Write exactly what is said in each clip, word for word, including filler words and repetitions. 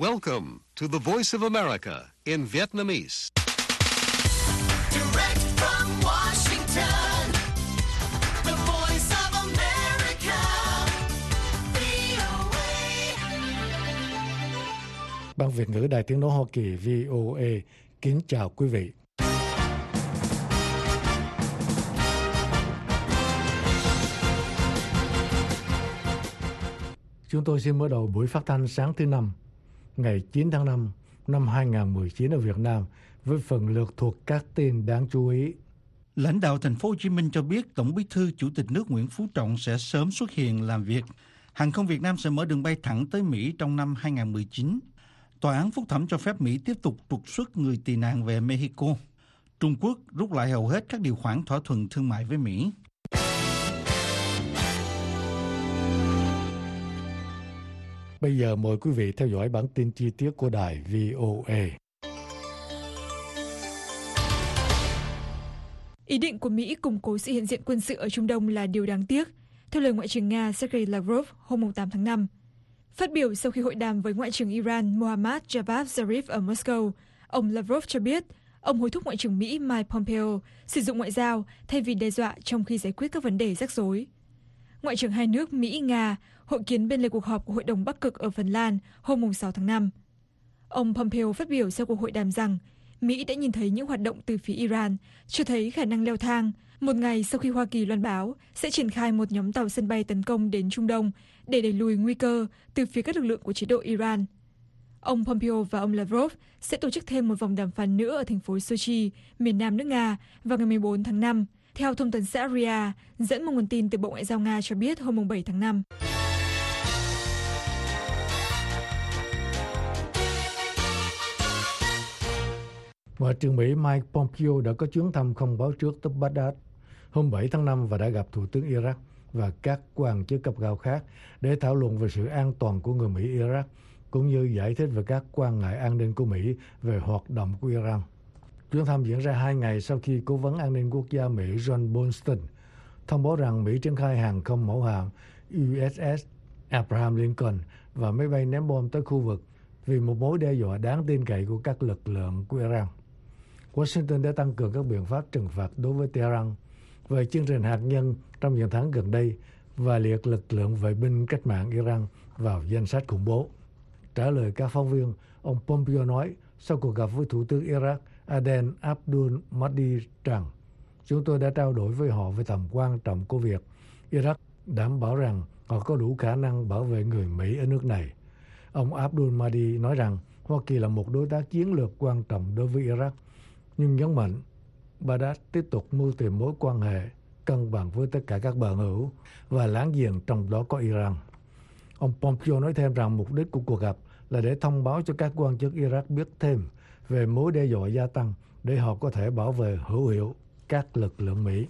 Welcome to the Voice of America in Vietnamese. Direct from Washington, the Voice of America, vê o a. Ban Việt ngữ Đài Tiếng nói Hoa Kỳ vê o a kính chào quý vị. Chúng tôi xin mở đầu buổi phát thanh sáng thứ năm, ngày chín tháng năm năm hai nghìn không trăm mười chín ở Việt Nam với phần lượt thuộc các tin đáng chú ý. Lãnh đạo thành phố Hồ Chí Minh cho biết Tổng Bí thư Chủ tịch nước Nguyễn Phú Trọng sẽ sớm xuất hiện làm việc. Hàng không Việt Nam sẽ mở đường bay thẳng tới Mỹ trong năm hai nghìn không trăm mười chín. Tòa án phúc thẩm cho phép Mỹ tiếp tục trục xuất người tị nạn về Mexico. Trung Quốc rút lại hầu hết các điều khoản thỏa thuận thương mại với Mỹ. Bây giờ mời quý vị theo dõi bản tin chi tiết của đài vê o a. Ý định của Mỹ củng cố sự hiện diện quân sự ở Trung Đông là điều đáng tiếc, theo lời Ngoại trưởng Nga Sergei Lavrov hôm tám tháng năm. Phát biểu sau khi hội đàm với Ngoại trưởng Iran Mohammad Javad Zarif ở Moscow, ông Lavrov cho biết ông hối thúc Ngoại trưởng Mỹ Mike Pompeo sử dụng ngoại giao thay vì đe dọa trong khi giải quyết các vấn đề rắc rối. Ngoại trưởng hai nước Mỹ-Nga hội kiến bên lề cuộc họp của Hội đồng Bắc Cực ở Phần Lan hôm sáu tháng năm. Ông Pompeo phát biểu sau cuộc hội đàm rằng Mỹ đã nhìn thấy những hoạt động từ phía Iran cho thấy khả năng leo thang, một ngày sau khi Hoa Kỳ loan báo sẽ triển khai một nhóm tàu sân bay tấn công đến Trung Đông để đẩy lùi nguy cơ từ phía các lực lượng của chế độ Iran. Ông Pompeo và ông Lavrov sẽ tổ chức thêm một vòng đàm phán nữa ở thành phố Sochi, miền nam nước Nga vào ngày mười bốn tháng năm, theo thông tấn xã rê a, dẫn một nguồn tin từ Bộ Ngoại giao Nga cho biết hôm bảy tháng năm. Ngoại trưởng Mỹ Mike Pompeo đã có chuyến thăm không báo trước tới Baghdad hôm bảy tháng năm và đã gặp Thủ tướng Iraq và các quan chức cấp cao khác để thảo luận về sự an toàn của người Mỹ Iraq, cũng như giải thích về các quan ngại an ninh của Mỹ về hoạt động của Iran. Chuyến thăm diễn ra hai ngày sau khi Cố vấn An ninh Quốc gia Mỹ John Bolton thông báo rằng Mỹ triển khai hàng không mẫu hạm u ét ét Abraham Lincoln và máy bay ném bom tới khu vực vì một mối đe dọa đáng tin cậy của các lực lượng của Iran. Washington đã tăng cường các biện pháp trừng phạt đối với Tehran về chương trình hạt nhân trong những tháng gần đây và liệt lực lượng vệ binh cách mạng Iran vào danh sách khủng bố. Trả lời các phóng viên, ông Pompeo nói sau cuộc gặp với Thủ tướng Iraq Adel Abdul Mahdi rằng chúng tôi đã trao đổi với họ về tầm quan trọng của việc Iraq đảm bảo rằng họ có đủ khả năng bảo vệ người Mỹ ở nước này. Ông Abdul Mahdi nói rằng Hoa Kỳ là một đối tác chiến lược quan trọng đối với Iraq, nhưng nhấn mạnh Baghdad tiếp tục mưu tìm mối quan hệ cân bằng với tất cả các bạn hữu và láng giềng, trong đó có Iran. Ông Pompeo nói thêm rằng mục đích của cuộc gặp là để thông báo cho các quan chức Iraq biết thêm về mối đe dọa gia tăng để họ có thể bảo vệ hữu hiệu các lực lượng Mỹ.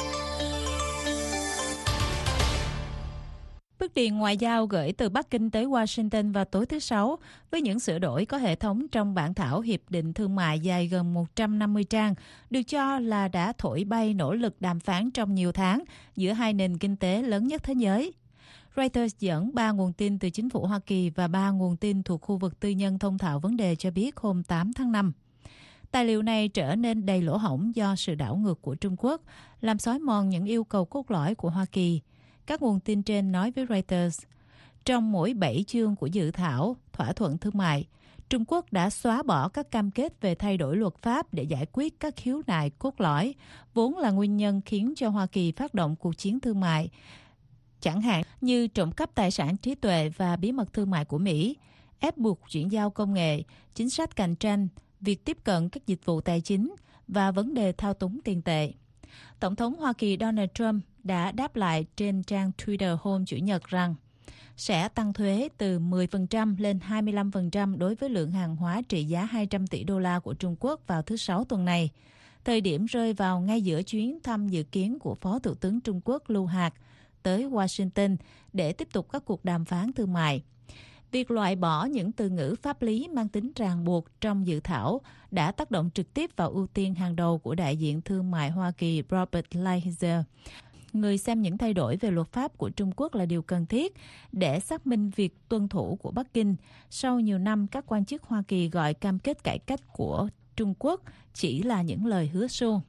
Bức điện ngoại giao gửi từ Bắc Kinh tới Washington vào tối thứ Sáu với những sửa đổi có hệ thống trong bản thảo Hiệp định Thương mại dài gần một trăm năm mươi trang, được cho là đã thổi bay nỗ lực đàm phán trong nhiều tháng giữa hai nền kinh tế lớn nhất thế giới. Reuters dẫn ba nguồn tin từ chính phủ Hoa Kỳ và ba nguồn tin thuộc khu vực tư nhân thông thạo vấn đề cho biết hôm tám tháng năm. Tài liệu này trở nên đầy lỗ hổng do sự đảo ngược của Trung Quốc, làm xói mòn những yêu cầu cốt lõi của Hoa Kỳ. Các nguồn tin trên nói với Reuters, trong mỗi bảy chương của dự thảo thỏa thuận thương mại, Trung Quốc đã xóa bỏ các cam kết về thay đổi luật pháp để giải quyết các khiếu nại cốt lõi, vốn là nguyên nhân khiến cho Hoa Kỳ phát động cuộc chiến thương mại, chẳng hạn như trộm cắp tài sản trí tuệ và bí mật thương mại của Mỹ, ép buộc chuyển giao công nghệ, chính sách cạnh tranh, việc tiếp cận các dịch vụ tài chính và vấn đề thao túng tiền tệ. Tổng thống Hoa Kỳ Donald Trump đã đáp lại trên trang Twitter hôm Chủ nhật rằng sẽ tăng thuế từ mười phần trăm lên hai mươi lăm phần trăm đối với lượng hàng hóa trị giá hai trăm tỷ đô la của Trung Quốc vào thứ Sáu tuần này, thời điểm rơi vào ngay giữa chuyến thăm dự kiến của Phó Thủ tướng Trung Quốc Lưu Hạc tới Washington để tiếp tục các cuộc đàm phán thương mại. Việc loại bỏ những từ ngữ pháp lý mang tính ràng buộc trong dự thảo đã tác động trực tiếp vào ưu tiên hàng đầu của đại diện thương mại Hoa Kỳ Robert Lighthizer. người xem những thay đổi về luật pháp của Trung Quốc là điều cần thiết để xác minh việc tuân thủ của Bắc Kinh sau nhiều năm các quan chức Hoa Kỳ gọi cam kết cải cách của Trung Quốc chỉ là những lời hứa suông.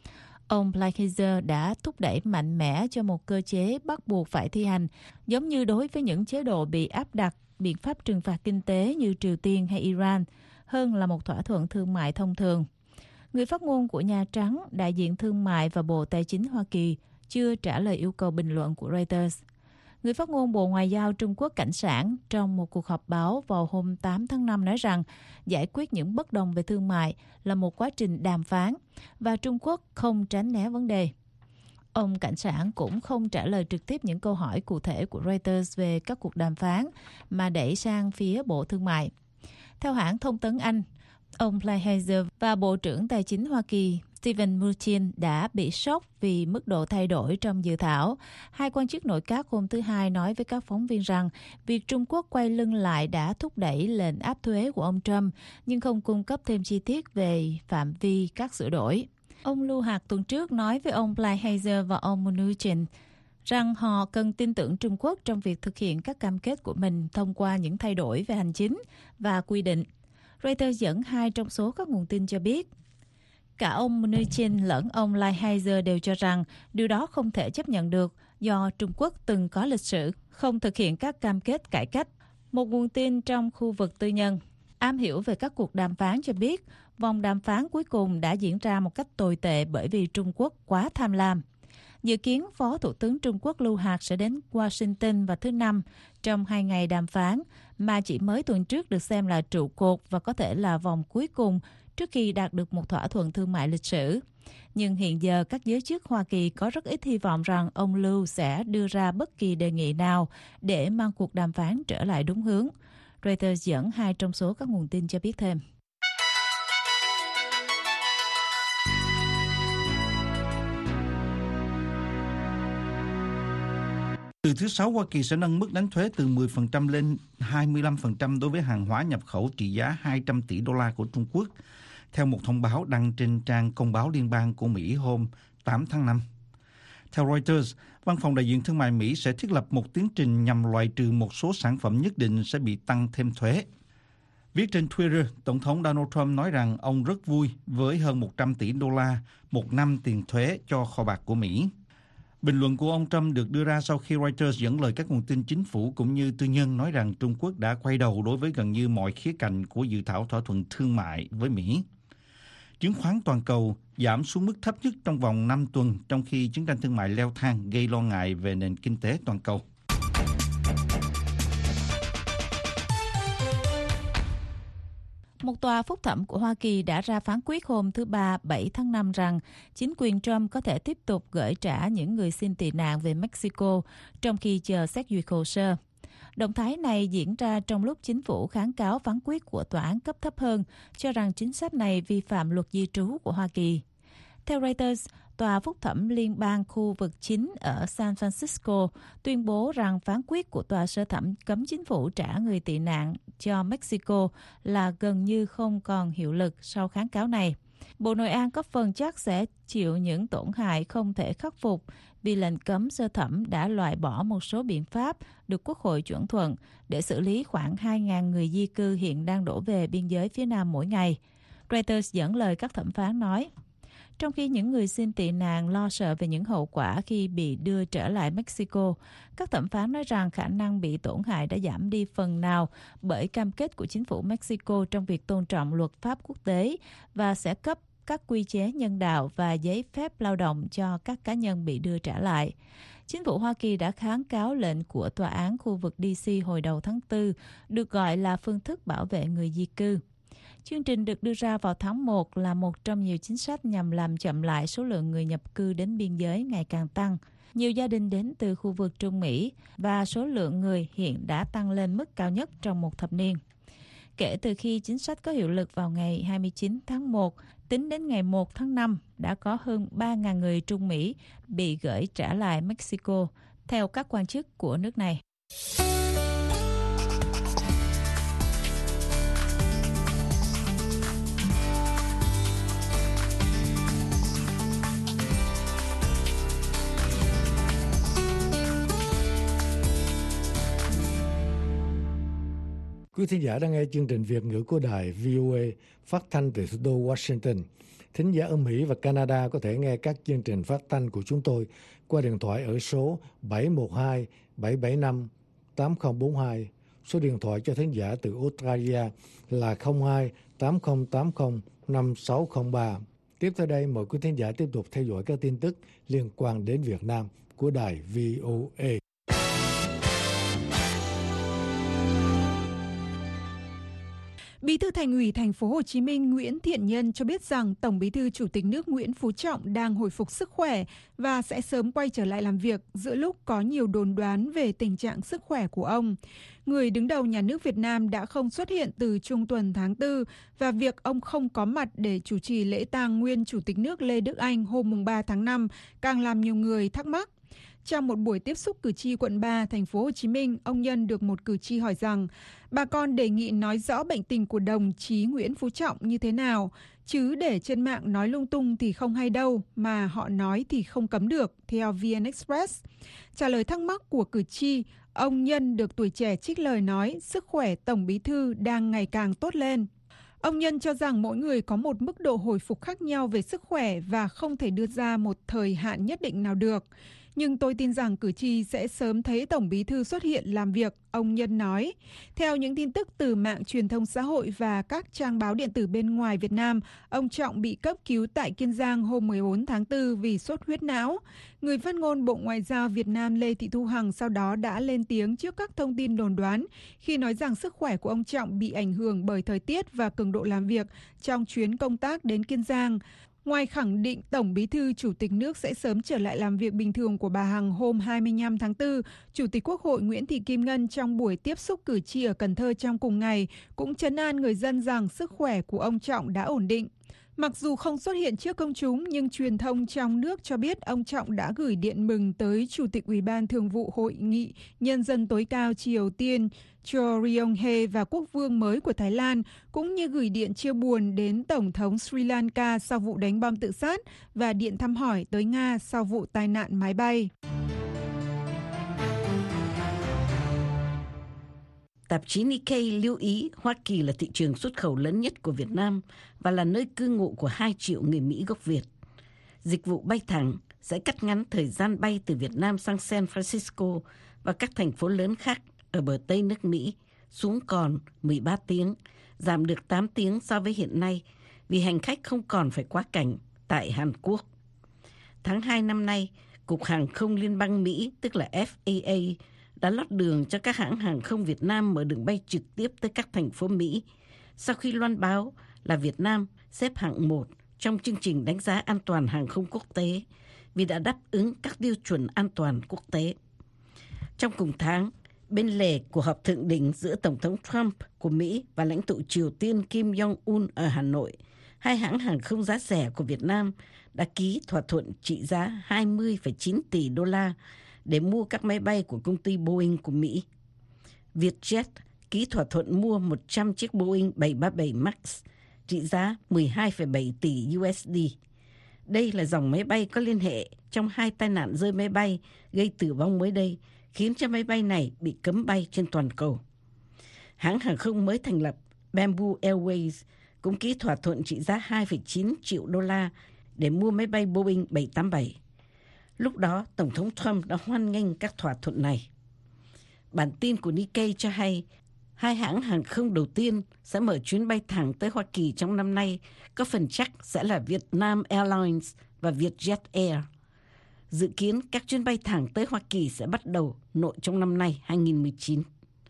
Ông Lighthizer đã thúc đẩy mạnh mẽ cho một cơ chế bắt buộc phải thi hành, giống như đối với những chế độ bị áp đặt biện pháp trừng phạt kinh tế như Triều Tiên hay Iran, hơn là một thỏa thuận thương mại thông thường. Người phát ngôn của Nhà Trắng, đại diện thương mại và Bộ Tài chính Hoa Kỳ chưa trả lời yêu cầu bình luận của Reuters. Người phát ngôn Bộ Ngoại giao Trung Quốc Cảnh Sản trong một cuộc họp báo vào hôm tám tháng năm nói rằng giải quyết những bất đồng về thương mại là một quá trình đàm phán và Trung Quốc không tránh né vấn đề. Ông Cảnh Sản cũng không trả lời trực tiếp những câu hỏi cụ thể của Reuters về các cuộc đàm phán mà đẩy sang phía Bộ Thương mại. Theo hãng thông tấn Anh, ông Lighthizer và Bộ trưởng Tài chính Hoa Kỳ Steven Mnuchin đã bị sốc vì mức độ thay đổi trong dự thảo. Hai quan chức nội các hôm thứ Hai nói với các phóng viên rằng việc Trung Quốc quay lưng lại đã thúc đẩy lệnh áp thuế của ông Trump, nhưng không cung cấp thêm chi tiết về phạm vi các sửa đổi. Ông Lưu Hạc tuần trước nói với ông Lighthizer và ông Mnuchin rằng họ cần tin tưởng Trung Quốc trong việc thực hiện các cam kết của mình thông qua những thay đổi về hành chính và quy định. Reuters dẫn hai trong số các nguồn tin cho biết, cả ông Mnuchin lẫn ông Lighthizer đều cho rằng điều đó không thể chấp nhận được do Trung Quốc từng có lịch sử không thực hiện các cam kết cải cách. Một nguồn tin trong khu vực tư nhân am hiểu về các cuộc đàm phán cho biết vòng đàm phán cuối cùng đã diễn ra một cách tồi tệ bởi vì Trung Quốc quá tham lam. Dự kiến Phó Thủ tướng Trung Quốc Lưu Hạc sẽ đến Washington vào thứ Năm trong hai ngày đàm phán mà chỉ mới tuần trước được xem là trụ cột và có thể là vòng cuối cùng trước khi đạt được một thỏa thuận thương mại lịch sử. Nhưng hiện giờ các giới chức Hoa Kỳ có rất ít hy vọng rằng ông Lưu sẽ đưa ra bất kỳ đề nghị nào để mang cuộc đàm phán trở lại đúng hướng. Reuters dẫn hai trong số các nguồn tin cho biết thêm. Từ thứ Sáu, Hoa Kỳ sẽ nâng mức đánh thuế từ mười phần trăm lên hai mươi lăm phần trăm đối với hàng hóa nhập khẩu trị giá hai trăm tỷ đô la của Trung Quốc, theo một thông báo đăng trên trang công báo liên bang của Mỹ hôm tám tháng năm. Theo Reuters, Văn phòng đại diện thương mại Mỹ sẽ thiết lập một tiến trình nhằm loại trừ một số sản phẩm nhất định sẽ bị tăng thêm thuế. Viết trên Twitter, Tổng thống Donald Trump nói rằng ông rất vui với hơn một trăm tỷ đô la một năm tiền thuế cho kho bạc của Mỹ. Bình luận của ông Trump được đưa ra sau khi Reuters dẫn lời các nguồn tin chính phủ cũng như tư nhân nói rằng Trung Quốc đã quay đầu đối với gần như mọi khía cạnh của dự thảo thỏa thuận thương mại với Mỹ. Chứng khoán toàn cầu giảm xuống mức thấp nhất trong vòng năm tuần trong khi chiến tranh thương mại leo thang gây lo ngại về nền kinh tế toàn cầu. Một tòa phúc thẩm của Hoa Kỳ đã ra phán quyết hôm thứ Ba, bảy tháng năm rằng chính quyền Trump có thể tiếp tục gửi trả những người xin tị nạn về Mexico trong khi chờ xét duyệt hồ sơ. Động thái này diễn ra trong lúc chính phủ kháng cáo phán quyết của tòa án cấp thấp hơn, cho rằng chính sách này vi phạm luật di trú của Hoa Kỳ. Theo Reuters, Tòa Phúc thẩm Liên bang khu vực chín ở San Francisco tuyên bố rằng phán quyết của tòa sơ thẩm cấm chính phủ trả người tị nạn cho Mexico là gần như không còn hiệu lực sau kháng cáo này. Bộ Nội an có phần chắc sẽ chịu những tổn hại không thể khắc phục vì lệnh cấm sơ thẩm đã loại bỏ một số biện pháp được Quốc hội chuẩn thuận để xử lý khoảng hai nghìn người di cư hiện đang đổ về biên giới phía Nam mỗi ngày. Reuters dẫn lời các thẩm phán nói, trong khi những người xin tị nạn lo sợ về những hậu quả khi bị đưa trở lại Mexico, các thẩm phán nói rằng khả năng bị tổn hại đã giảm đi phần nào bởi cam kết của chính phủ Mexico trong việc tôn trọng luật pháp quốc tế và sẽ cấp các quy chế nhân đạo và giấy phép lao động cho các cá nhân bị đưa trả lại. Chính phủ Hoa Kỳ đã kháng cáo lệnh của tòa án khu vực đê xê hồi đầu tháng tư, được gọi là phương thức bảo vệ người di cư. Chương trình được đưa ra vào tháng một là một trong nhiều chính sách nhằm làm chậm lại số lượng người nhập cư đến biên giới ngày càng tăng. Nhiều gia đình đến từ khu vực Trung Mỹ và số lượng người hiện đã tăng lên mức cao nhất trong một thập niên. Kể từ khi chính sách có hiệu lực vào ngày hai mươi chín tháng một, tính đến ngày một tháng năm đã có hơn ba nghìn người Trung Mỹ bị gửi trả lại Mexico, theo các quan chức của nước này. Quý thính giả đang nghe chương trình Việt ngữ của đài vê o a phát thanh từ thủ đô Washington. Thính giả ở Mỹ và Canada có thể nghe các chương trình phát thanh của chúng tôi qua điện thoại ở số bảy một hai bảy bảy năm tám không bốn hai. Số điện thoại cho thính giả từ Australia là không hai tám không tám không năm sáu không ba. Tiếp theo đây, mời quý thính giả tiếp tục theo dõi các tin tức liên quan đến Việt Nam của đài vê o a. Bí thư Thành ủy Thành phố Hồ Chí Minh Nguyễn Thiện Nhân cho biết rằng Tổng Bí thư Chủ tịch nước Nguyễn Phú Trọng đang hồi phục sức khỏe và sẽ sớm quay trở lại làm việc giữa lúc có nhiều đồn đoán về tình trạng sức khỏe của ông. Người đứng đầu nhà nước Việt Nam đã không xuất hiện từ trung tuần tháng tư và việc ông không có mặt để chủ trì lễ tang nguyên Chủ tịch nước Lê Đức Anh hôm ba tháng năm càng làm nhiều người thắc mắc. Trong một buổi tiếp xúc cử tri quận ba, thành phố Hồ Chí Minh, ông Nhân được một cử tri hỏi rằng bà con đề nghị nói rõ bệnh tình của đồng chí Nguyễn Phú Trọng như thế nào, chứ để trên mạng nói lung tung thì không hay đâu, mà họ nói thì không cấm được, theo vê en Express. Trả lời thắc mắc của cử tri, ông Nhân được Tuổi Trẻ trích lời nói sức khỏe Tổng Bí thư đang ngày càng tốt lên. Ông Nhân cho rằng mỗi người có một mức độ hồi phục khác nhau về sức khỏe và không thể đưa ra một thời hạn nhất định nào được. Nhưng tôi tin rằng cử tri sẽ sớm thấy Tổng Bí thư xuất hiện làm việc, ông Nhân nói. Theo những tin tức từ mạng truyền thông xã hội và các trang báo điện tử bên ngoài Việt Nam, ông Trọng bị cấp cứu tại Kiên Giang hôm mười bốn tháng tư vì sốt huyết não. Người phát ngôn Bộ Ngoại giao Việt Nam Lê Thị Thu Hằng sau đó đã lên tiếng trước các thông tin đồn đoán khi nói rằng sức khỏe của ông Trọng bị ảnh hưởng bởi thời tiết và cường độ làm việc trong chuyến công tác đến Kiên Giang. Ngoài khẳng định Tổng Bí thư Chủ tịch nước sẽ sớm trở lại làm việc bình thường của bà Hằng hôm hai mươi lăm tháng tư, Chủ tịch Quốc hội Nguyễn Thị Kim Ngân trong buổi tiếp xúc cử tri ở Cần Thơ trong cùng ngày cũng trấn an người dân rằng sức khỏe của ông Trọng đã ổn định. Mặc dù không xuất hiện trước công chúng, nhưng truyền thông trong nước cho biết ông Trọng đã gửi điện mừng tới Chủ tịch Ủy ban Thường vụ Hội nghị Nhân dân tối cao Triều Tiên Cho Ryong-hae và quốc vương mới của Thái Lan, cũng như gửi điện chia buồn đến Tổng thống Sri Lanka sau vụ đánh bom tự sát và điện thăm hỏi tới Nga sau vụ tai nạn máy bay. Tạp chí Nikkei lưu ý Hoa Kỳ là thị trường xuất khẩu lớn nhất của Việt Nam và là nơi cư ngụ của hai triệu người Mỹ gốc Việt. Dịch vụ bay thẳng sẽ cắt ngắn thời gian bay từ Việt Nam sang San Francisco và các thành phố lớn khác ở bờ Tây nước Mỹ xuống còn mười ba tiếng, giảm được tám tiếng so với hiện nay vì hành khách không còn phải quá cảnh tại Hàn Quốc. Tháng hai năm nay, Cục Hàng không Liên bang Mỹ, tức là F A A, đã lót đường cho các hãng hàng không Việt Nam mở đường bay trực tiếp tới các thành phố Mỹ, sau khi loan báo là Việt Nam xếp hạng một trong chương trình đánh giá an toàn hàng không quốc tế vì đã đáp ứng các tiêu chuẩn an toàn quốc tế. Trong cùng tháng, bên lề cuộc họp thượng đỉnh giữa Tổng thống Trump của Mỹ và lãnh tụ Triều Tiên Kim Jong-un ở Hà Nội, hai hãng hàng không giá rẻ của Việt Nam đã ký thỏa thuận trị giá hai mươi phẩy chín tỷ đô la để mua các máy bay của công ty Boeing của Mỹ. Vietjet ký thỏa thuận mua một trăm chiếc Boeing bảy ba bảy Max trị giá mười hai phẩy bảy tỷ u ét đê. Đây là dòng máy bay có liên hệ trong hai tai nạn rơi máy bay gây tử vong mới đây, khiến cho máy bay này bị cấm bay trên toàn cầu. Hãng hàng không mới thành lập Bamboo Airways cũng ký thỏa thuận trị giá hai phẩy chín triệu đô la để mua máy bay Boeing bảy tám bảy. Lúc đó, Tổng thống Trump đã hoan nghênh các thỏa thuận này. Bản tin của Nikkei cho hay, hai hãng hàng không đầu tiên sẽ mở chuyến bay thẳng tới Hoa Kỳ trong năm nay, có phần chắc sẽ là Vietnam Airlines và Vietjet Air. Dự kiến các chuyến bay thẳng tới Hoa Kỳ sẽ bắt đầu nội trong năm nay hai không một chín.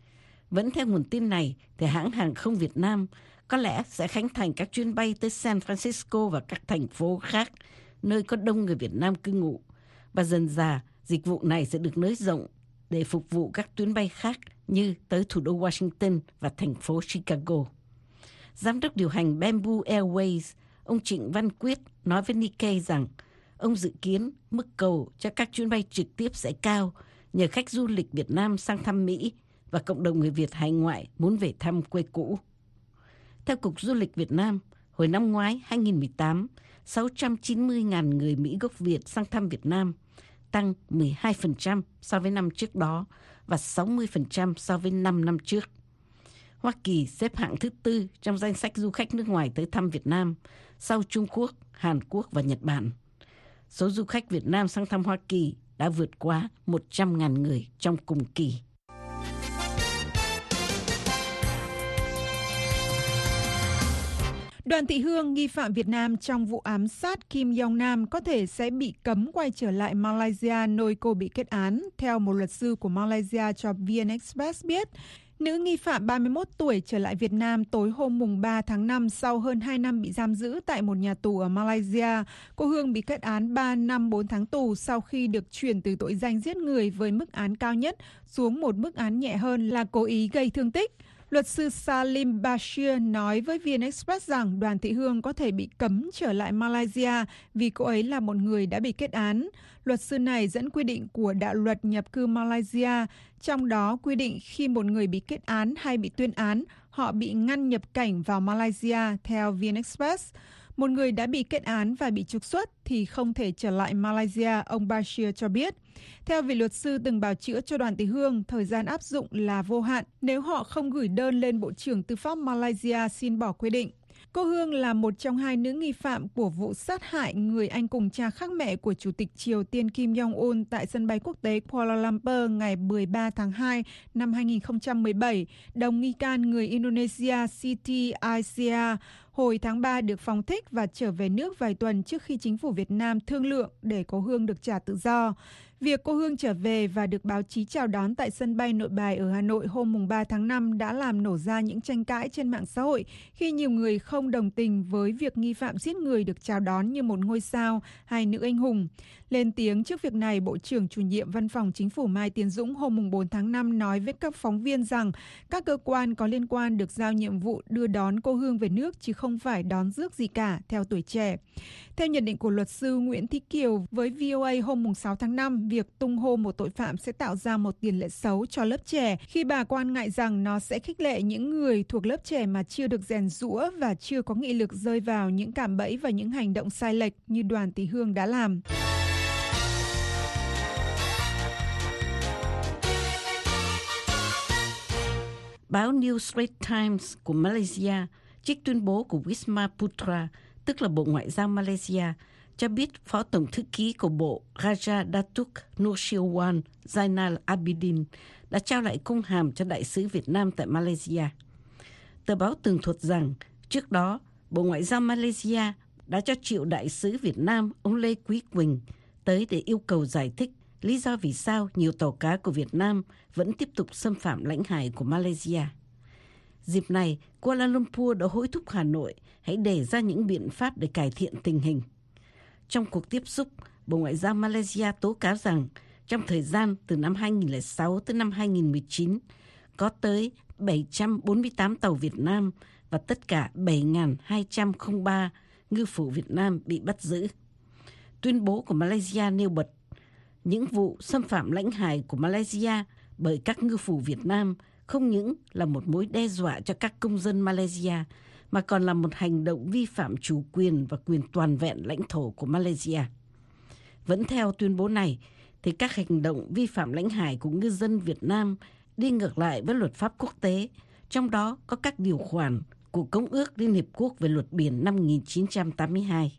Vẫn theo nguồn tin này, thì hãng hàng không Việt Nam có lẽ sẽ khánh thành các chuyến bay tới San Francisco và các thành phố khác, nơi có đông người Việt Nam cư ngụ. Và dần dà, dịch vụ này sẽ được nới rộng để phục vụ các tuyến bay khác như tới thủ đô Washington và thành phố Chicago. Giám đốc điều hành Bamboo Airways, ông Trịnh Văn Quyết nói với Nikkei rằng ông dự kiến mức cầu cho các chuyến bay trực tiếp sẽ cao nhờ khách du lịch Việt Nam sang thăm Mỹ và cộng đồng người Việt hải ngoại muốn về thăm quê cũ. Theo Cục Du lịch Việt Nam, hồi năm ngoái hai không một tám, sáu trăm chín mươi nghìn người Mỹ gốc Việt sang thăm Việt Nam, tăng mười hai phần trăm so với năm trước đó và sáu mươi phần trăm so với năm năm trước. Hoa Kỳ xếp hạng thứ tư trong danh sách du khách nước ngoài tới thăm Việt Nam, sau Trung Quốc, Hàn Quốc và Nhật Bản. Số du khách Việt Nam sang thăm Hoa Kỳ đã vượt quá một trăm nghìn người trong cùng kỳ. Đoàn Thị Hương, nghi phạm Việt Nam trong vụ ám sát Kim Jong Nam có thể sẽ bị cấm quay trở lại Malaysia nơi cô bị kết án, theo một luật sư của Malaysia cho vê en Express biết. Nữ nghi phạm ba mươi mốt tuổi trở lại Việt Nam tối hôm mùng ba tháng năm sau hơn hai năm bị giam giữ tại một nhà tù ở Malaysia. Cô Hương bị kết án ba năm bốn tháng tù sau khi được chuyển từ tội danh giết người với mức án cao nhất xuống một mức án nhẹ hơn là cố ý gây thương tích. Luật sư Salim Bashir nói với vê en Express rằng Đoàn Thị Hương có thể bị cấm trở lại Malaysia vì cô ấy là một người đã bị kết án. Luật sư này dẫn quy định của đạo luật nhập cư Malaysia, trong đó quy định khi một người bị kết án hay bị tuyên án, họ bị ngăn nhập cảnh vào Malaysia, theo vê en Express. Một người đã bị kết án và bị trục xuất thì không thể trở lại Malaysia, ông Bashir cho biết. Theo vị luật sư từng bào chữa cho Đoàn Thị Hương, thời gian áp dụng là vô hạn nếu họ không gửi đơn lên Bộ trưởng Tư pháp Malaysia xin bỏ quy định. Cô Hương là một trong hai nữ nghi phạm của vụ sát hại người anh cùng cha khác mẹ của Chủ tịch Triều Tiên Kim Jong-un tại sân bay quốc tế Kuala Lumpur ngày mười ba tháng hai năm hai nghìn không trăm mười bảy. Đồng nghi can người Indonesia Siti Aisyah hồi tháng ba được phóng thích và trở về nước vài tuần trước khi chính phủ Việt Nam thương lượng để cô Hương được trả tự do. Việc cô Hương trở về và được báo chí chào đón tại sân bay Nội Bài ở Hà Nội hôm mùng ba tháng năm đã làm nổ ra những tranh cãi trên mạng xã hội khi nhiều người không đồng tình với việc nghi phạm giết người được chào đón như một ngôi sao hay nữ anh hùng. Lên tiếng trước việc này, Bộ trưởng Chủ nhiệm Văn phòng Chính phủ Mai Tiến Dũng hôm mùng bốn tháng năm nói với các phóng viên rằng các cơ quan có liên quan được giao nhiệm vụ đưa đón cô Hương về nước chứ không phải đón rước gì cả, theo Tuổi Trẻ. Theo nhận định của luật sư Nguyễn Thị Kiều với vê o a hôm mùng sáu tháng năm, việc tung hô một tội phạm sẽ tạo ra một tiền lệ xấu cho lớp trẻ khi bà quan ngại rằng nó sẽ khích lệ những người thuộc lớp trẻ mà chưa được rèn giũa và chưa có nghị lực rơi vào những cạm bẫy và những hành động sai lệch như Đoàn Thị Hương đã làm. Báo New Straits Times của Malaysia trích tuyên bố của Wisma Putra, tức là Bộ Ngoại giao Malaysia, cho biết Phó Tổng Thư ký của Bộ Raja Datuk Nursyirwan Zainal Abidin đã trao lại công hàm cho Đại sứ Việt Nam tại Malaysia. Tờ báo tường thuật rằng trước đó Bộ Ngoại giao Malaysia đã cho triệu Đại sứ Việt Nam ông Lê Quý Quỳnh tới để yêu cầu giải thích lý do vì sao nhiều tàu cá của Việt Nam vẫn tiếp tục xâm phạm lãnh hải của Malaysia. Dịp này, Kuala Lumpur đã hối thúc Hà Nội hãy đề ra những biện pháp để cải thiện tình hình. Trong cuộc tiếp xúc, Bộ Ngoại giao Malaysia tố cáo rằng trong thời gian từ năm hai nghìn không trăm lẻ sáu tới năm hai nghìn không trăm mười chín, có tới bảy trăm bốn mươi tám tàu Việt Nam và tất cả bảy nghìn hai trăm lẻ ba ngư phủ Việt Nam bị bắt giữ. Tuyên bố của Malaysia nêu bật những vụ xâm phạm lãnh hải của Malaysia bởi các ngư phủ Việt Nam không những là một mối đe dọa cho các công dân Malaysia, mà còn là một hành động vi phạm chủ quyền và quyền toàn vẹn lãnh thổ của Malaysia. Vẫn theo tuyên bố này, thì các hành động vi phạm lãnh hải của ngư dân Việt Nam đi ngược lại với luật pháp quốc tế, trong đó có các điều khoản của Công ước Liên Hiệp Quốc về luật biển năm một nghìn chín trăm tám mươi hai.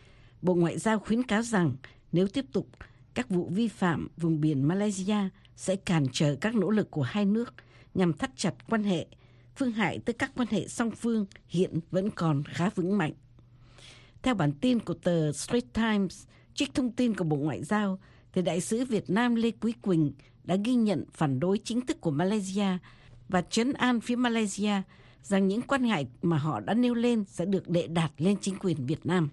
Bộ Ngoại giao khuyến cáo rằng nếu tiếp tục, các vụ vi phạm vùng biển Malaysia sẽ cản trở các nỗ lực của hai nước nhằm thắt chặt quan hệ, phương hại tới các quan hệ song phương hiện vẫn còn khá vững mạnh. Theo bản tin của tờ Straits Times, trích thông tin của Bộ Ngoại giao, thì Đại sứ Việt Nam Lê Quý Quỳnh đã ghi nhận phản đối chính thức của Malaysia và trấn an phía Malaysia rằng những quan ngại mà họ đã nêu lên sẽ được đệ đạt lên chính quyền Việt Nam.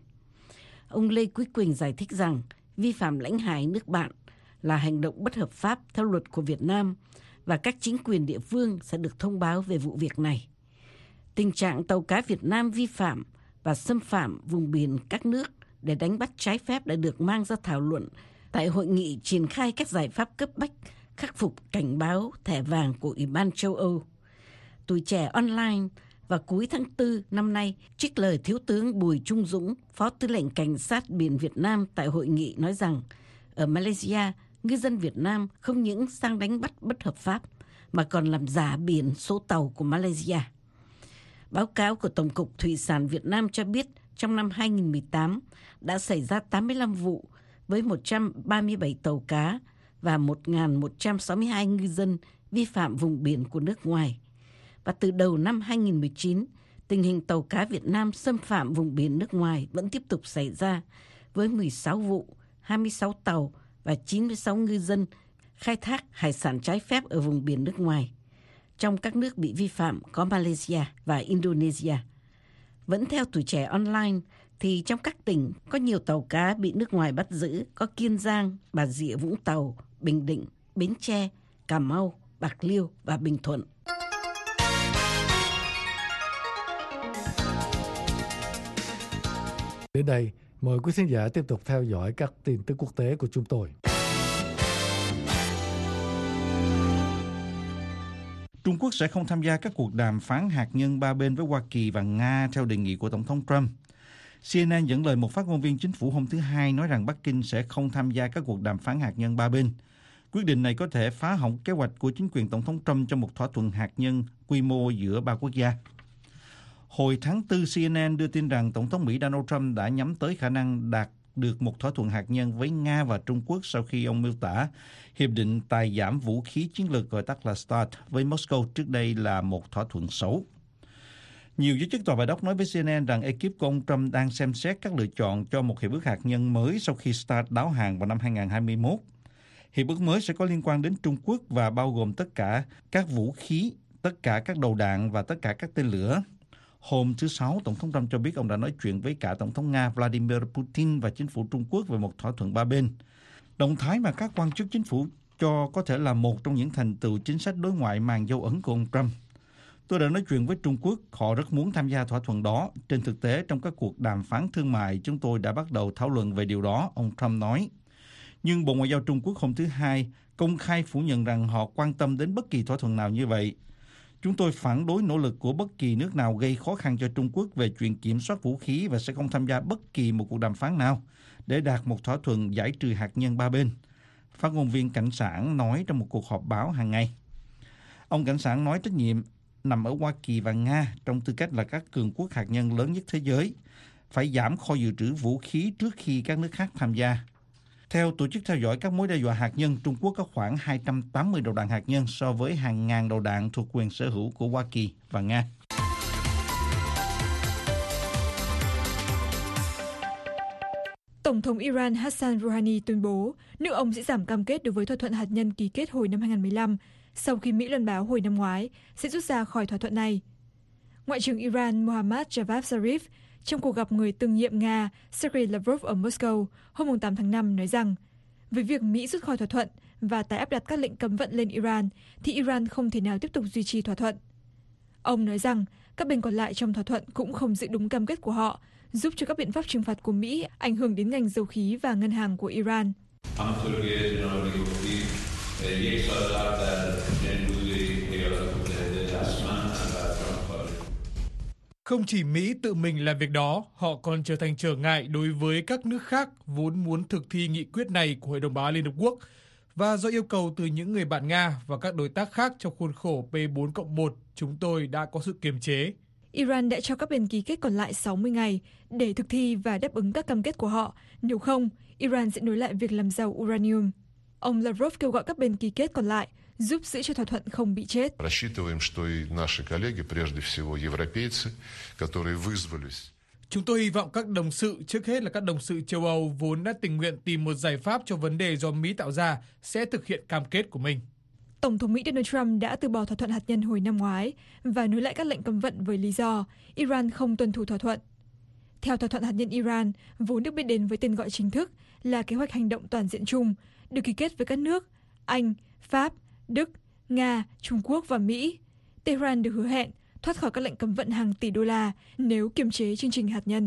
Ông Lê Quý Quỳnh giải thích rằng vi phạm lãnh hải nước bạn là hành động bất hợp pháp theo luật của Việt Nam và các chính quyền địa phương sẽ được thông báo về vụ việc này. Tình trạng tàu cá Việt Nam vi phạm và xâm phạm vùng biển các nước để đánh bắt trái phép đã được mang ra thảo luận tại hội nghị triển khai các giải pháp cấp bách khắc phục cảnh báo thẻ vàng của Ủy ban châu Âu. Tuổi Trẻ Online vào cuối tháng tư năm nay trích lời Thiếu tướng Bùi Trung Dũng, Phó Tư lệnh Cảnh sát biển Việt Nam tại hội nghị nói rằng ở Malaysia, ngư dân Việt Nam không những sang đánh bắt bất hợp pháp mà còn làm giả biển số tàu của Malaysia. Báo cáo của Tổng cục Thủy sản Việt Nam cho biết trong năm hai nghìn không trăm mười tám đã xảy ra tám mươi lăm vụ với một trăm ba mươi bảy tàu cá và một nghìn một trăm sáu mươi hai ngư dân vi phạm vùng biển của nước ngoài. Và từ đầu năm hai nghìn không trăm mười chín, tình hình tàu cá Việt Nam xâm phạm vùng biển nước ngoài vẫn tiếp tục xảy ra với mười sáu vụ, hai mươi sáu tàu và chín mươi sáu ngư dân khai thác hải sản trái phép ở vùng biển nước ngoài. Trong các nước bị vi phạm có Malaysia và Indonesia. Vẫn theo Tuổi Trẻ Online, thì trong các tỉnh có nhiều tàu cá bị nước ngoài bắt giữ có Kiên Giang, Bà Rịa Vũng Tàu, Bình Định, Bến Tre, Cà Mau, Bạc Liêu và Bình Thuận. Đến đây, mời quý khán giả tiếp tục theo dõi các tin tức quốc tế của chúng tôi. Trung Quốc sẽ không tham gia các cuộc đàm phán hạt nhân ba bên với Hoa Kỳ và Nga theo đề nghị của Tổng thống Trump. xê en en dẫn lời một phát ngôn viên chính phủ hôm thứ Hai nói rằng Bắc Kinh sẽ không tham gia các cuộc đàm phán hạt nhân ba bên. Quyết định này có thể phá hỏng kế hoạch của chính quyền Tổng thống Trump cho một thỏa thuận hạt nhân quy mô giữa ba quốc gia. Hồi tháng tư, xê en en đưa tin rằng Tổng thống Mỹ Donald Trump đã nhắm tới khả năng đạt được một thỏa thuận hạt nhân với Nga và Trung Quốc sau khi ông miêu tả Hiệp định tài giảm vũ khí chiến lược gọi tắt là START với Moscow trước đây là một thỏa thuận xấu. Nhiều giới chức tòa Bạch Ốc nói với xê en en rằng ekip của ông Trump đang xem xét các lựa chọn cho một hiệp ước hạt nhân mới sau khi START đáo hàng vào năm hai nghìn không trăm hai mươi mốt. Hiệp ước mới sẽ có liên quan đến Trung Quốc và bao gồm tất cả các vũ khí, tất cả các đầu đạn và tất cả các tên lửa. Hôm thứ Sáu, Tổng thống Trump cho biết ông đã nói chuyện với cả Tổng thống Nga Vladimir Putin và chính phủ Trung Quốc về một thỏa thuận ba bên. Động thái mà các quan chức chính phủ cho có thể là một trong những thành tựu chính sách đối ngoại mang dấu ấn của ông Trump. Tôi đã nói chuyện với Trung Quốc, họ rất muốn tham gia thỏa thuận đó. Trên thực tế, trong các cuộc đàm phán thương mại, chúng tôi đã bắt đầu thảo luận về điều đó, ông Trump nói. Nhưng Bộ Ngoại giao Trung Quốc hôm thứ Hai công khai phủ nhận rằng họ quan tâm đến bất kỳ thỏa thuận nào như vậy. Chúng tôi phản đối nỗ lực của bất kỳ nước nào gây khó khăn cho Trung Quốc về chuyện kiểm soát vũ khí và sẽ không tham gia bất kỳ một cuộc đàm phán nào để đạt một thỏa thuận giải trừ hạt nhân ba bên, phát ngôn viên Cảnh sản nói trong một cuộc họp báo hàng ngày. Ông Cảnh sản nói trách nhiệm nằm ở Hoa Kỳ và Nga trong tư cách là các cường quốc hạt nhân lớn nhất thế giới, phải giảm kho dự trữ vũ khí trước khi các nước khác tham gia. Theo tổ chức theo dõi các mối đe dọa hạt nhân, Trung Quốc có khoảng hai trăm tám mươi đầu đạn hạt nhân so với hàng ngàn đầu đạn thuộc quyền sở hữu của Hoa Kỳ và Nga. Tổng thống Iran Hassan Rouhani tuyên bố nước ông sẽ giảm cam kết đối với thỏa thuận hạt nhân ký kết hồi năm hai nghìn không trăm mười lăm, sau khi Mỹ loan báo hồi năm ngoái sẽ rút ra khỏi thỏa thuận này. Ngoại trưởng Iran Mohammad Javad Zarif trong cuộc gặp người tương nhiệm Nga Sergei Lavrov ở Moscow hôm tám tháng năm nói rằng với việc Mỹ rút khỏi thỏa thuận và tái áp đặt các lệnh cấm vận lên Iran thì Iran không thể nào tiếp tục duy trì thỏa thuận. Ông nói rằng các bên còn lại trong thỏa thuận cũng không giữ đúng cam kết của họ, giúp cho các biện pháp trừng phạt của Mỹ ảnh hưởng đến ngành dầu khí và ngân hàng của Iran. Không chỉ Mỹ tự mình làm việc đó, họ còn trở thành trở ngại đối với các nước khác vốn muốn thực thi nghị quyết này của Hội đồng Bảo an Liên Hợp Quốc. Và do yêu cầu từ những người bạn Nga và các đối tác khác trong khuôn khổ P bốn cộng một, chúng tôi đã có sự kiềm chế. Iran đã cho các bên ký kết còn lại sáu mươi ngày để thực thi và đáp ứng các cam kết của họ. Nếu không, Iran sẽ nối lại việc làm giàu uranium. Ông Lavrov kêu gọi các bên ký kết còn lại giúp giữ cho thỏa thuận không bị chết. Chúng tôi hy vọng các đồng sự, trước hết là các đồng sự châu Âu vốn đã tình nguyện tìm một giải pháp cho vấn đề do Mỹ tạo ra, sẽ thực hiện cam kết của mình. Tổng thống Mỹ Donald Trump đã từ bỏ thỏa thuận hạt nhân hồi năm ngoái và nối lại các lệnh cấm vận với lý do Iran không tuân thủ thỏa thuận. Theo thỏa thuận hạt nhân Iran, vốn được biết đến với tên gọi chính thức là Kế hoạch hành động toàn diện chung, được ký kết với các nước Anh, Pháp, Đức, Nga, Trung Quốc và Mỹ. Tehran được hứa hẹn thoát khỏi các lệnh cấm vận hàng tỷ đô la nếu kiềm chế chương trình hạt nhân.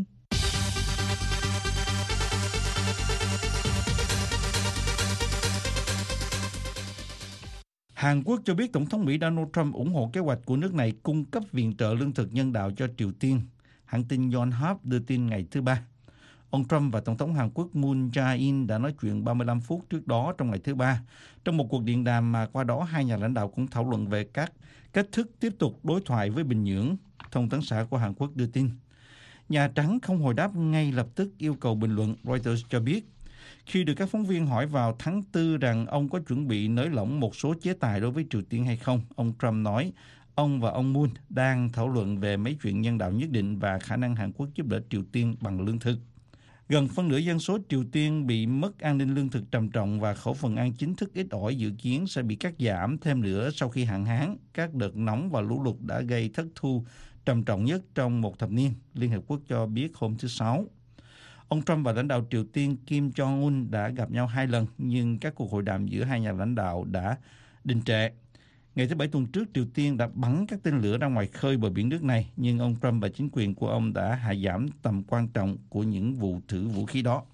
Hàn Quốc cho biết Tổng thống Mỹ Donald Trump ủng hộ kế hoạch của nước này cung cấp viện trợ lương thực nhân đạo cho Triều Tiên, hãng tin Yonhap đưa tin ngày thứ Ba. Ông Trump và Tổng thống Hàn Quốc Moon Jae-in đã nói chuyện ba mươi lăm phút trước đó trong ngày thứ Ba, trong một cuộc điện đàm mà qua đó hai nhà lãnh đạo cũng thảo luận về các cách thức tiếp tục đối thoại với Bình Nhưỡng, thông tấn xã của Hàn Quốc đưa tin. Nhà Trắng không hồi đáp ngay lập tức yêu cầu bình luận, Reuters cho biết. Khi được các phóng viên hỏi vào tháng tư rằng ông có chuẩn bị nới lỏng một số chế tài đối với Triều Tiên hay không, ông Trump nói ông và ông Moon đang thảo luận về mấy chuyện nhân đạo nhất định và khả năng Hàn Quốc giúp đỡ Triều Tiên bằng lương thực. Gần phân nửa dân số Triều Tiên bị mất an ninh lương thực trầm trọng và khẩu phần ăn chính thức ít ỏi dự kiến sẽ bị cắt giảm thêm nữa sau khi hạn hán, các đợt nóng và lũ lụt đã gây thất thu trầm trọng nhất trong một thập niên, Liên Hợp Quốc cho biết hôm thứ Sáu. Ông Trump và lãnh đạo Triều Tiên Kim Jong-un đã gặp nhau hai lần, nhưng các cuộc hội đàm giữa hai nhà lãnh đạo đã đình trệ. Ngày thứ Bảy tuần trước, Triều Tiên đã bắn các tên lửa ra ngoài khơi bờ biển nước này, nhưng ông Trump và chính quyền của ông đã hạ giảm tầm quan trọng của những vụ thử vũ khí đó.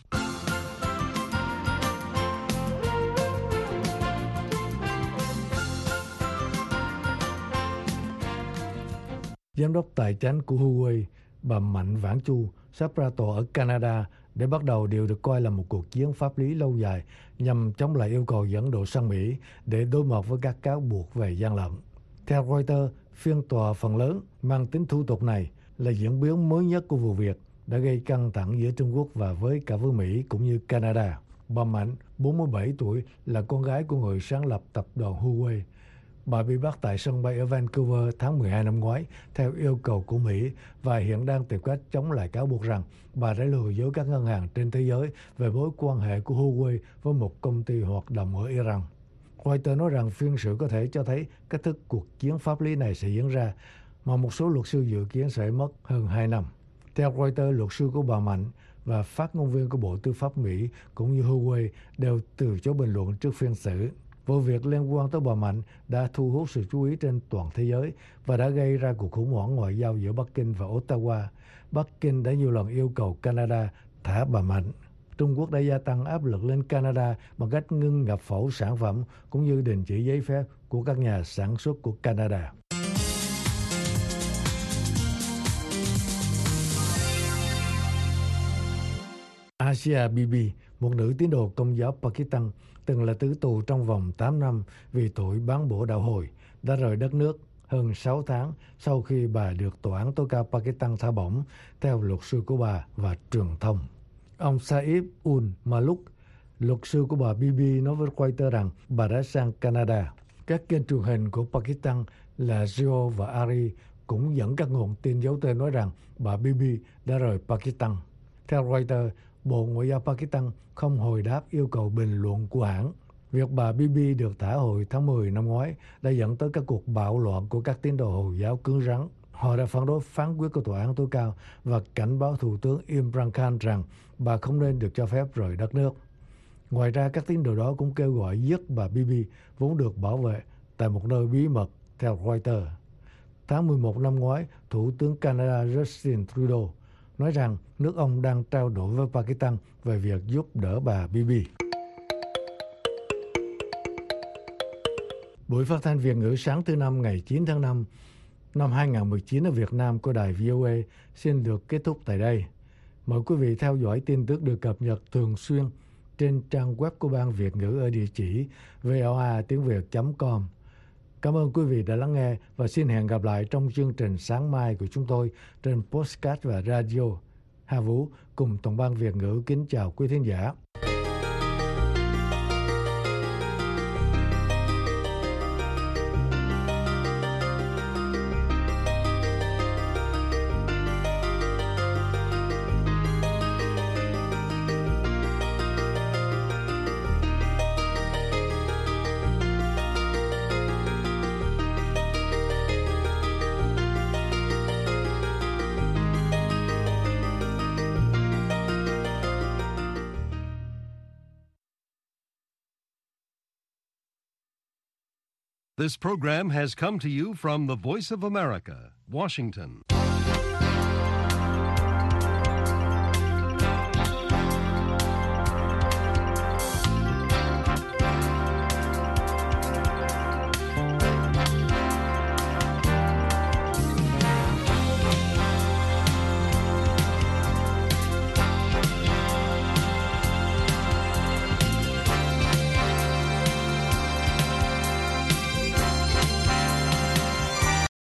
Giám đốc tài chính của Huawei, bà Mạnh Vãn Chu, sắp ra tòa ở Canada để bắt đầu điều được coi là một cuộc chiến pháp lý lâu dài nhằm chống lại yêu cầu dẫn độ sang Mỹ để đối mặt với các cáo buộc về gian lận. Theo Reuters, phiên tòa phần lớn mang tính thủ tục này là diễn biến mới nhất của vụ việc đã gây căng thẳng giữa Trung Quốc và với cả với Mỹ cũng như Canada. Bà Mạnh, bốn mươi bảy tuổi, là con gái của người sáng lập tập đoàn Huawei. Bà bị bắt tại sân bay ở Vancouver tháng mười hai năm ngoái theo yêu cầu của Mỹ và hiện đang tìm cách chống lại cáo buộc rằng bà đã lừa dối các ngân hàng trên thế giới về mối quan hệ của Huawei với một công ty hoạt động ở Iran. Reuters nói rằng phiên xử có thể cho thấy cách thức cuộc chiến pháp lý này sẽ diễn ra, mà một số luật sư dự kiến sẽ mất hơn hai năm. Theo Reuters, luật sư của bà Mạnh và phát ngôn viên của Bộ Tư pháp Mỹ cũng như Huawei đều từ chối bình luận trước phiên xử. Vụ việc liên quan tới bà Mạnh đã thu hút sự chú ý trên toàn thế giới và đã gây ra cuộc khủng hoảng ngoại giao giữa Bắc Kinh và Ottawa. Bắc Kinh đã nhiều lần yêu cầu Canada thả bà Mạnh. Trung Quốc đã gia tăng áp lực lên Canada bằng cách ngưng nhập khẩu sản phẩm cũng như đình chỉ giấy phép của các nhà sản xuất của Canada. Asia Bibi, một nữ tín đồ Công giáo Pakistan, từng là tử tù trong vòng tám năm vì tội bán bổ đạo hồi, đã rời đất nước hơn sáu tháng sau khi bà được Tòa án tối cao Pakistan thả bổng theo luật sư của bà và truyền thông. Ông Saif ul Malook, luật sư của bà Bibi, nói với Reuters rằng bà đã sang Canada. Các kênh truyền hình của Pakistan là Jio và Ari cũng dẫn các nguồn tin giấu tên nói rằng bà Bibi đã rời Pakistan. Theo Reuters, Bộ Ngoại giao Pakistan không hồi đáp yêu cầu bình luận của hãng. Việc bà Bibi được thả hồi tháng mười năm ngoái đã dẫn tới các cuộc bạo loạn của các tín đồ Hồi giáo cứng rắn. Họ đã phản đối phán quyết của Tòa án tối cao và cảnh báo Thủ tướng Imran Khan rằng bà không nên được cho phép rời đất nước. Ngoài ra, các tín đồ đó cũng kêu gọi giết bà Bibi, vốn được bảo vệ tại một nơi bí mật, theo Reuters. Tháng mười một năm ngoái, Thủ tướng Canada Justin Trudeau nói rằng nước ông đang trao đổi với Pakistan về việc giúp đỡ bà Bibi. Buổi phát thanh Việt ngữ sáng thứ Năm ngày chín tháng năm năm hai nghìn không trăm mười chín ở Việt Nam của đài vê o a xin được kết thúc tại đây. Mời quý vị theo dõi tin tức được cập nhật thường xuyên trên trang web của Ban Việt ngữ ở địa chỉ voa tiếng việt chấm com. Cảm ơn quý vị đã lắng nghe và xin hẹn gặp lại trong chương trình sáng mai của chúng tôi trên podcast và radio. Hà Vũ cùng toàn ban Việt ngữ kính chào quý thính giả. This program has come to you from the Voice of America, Washington.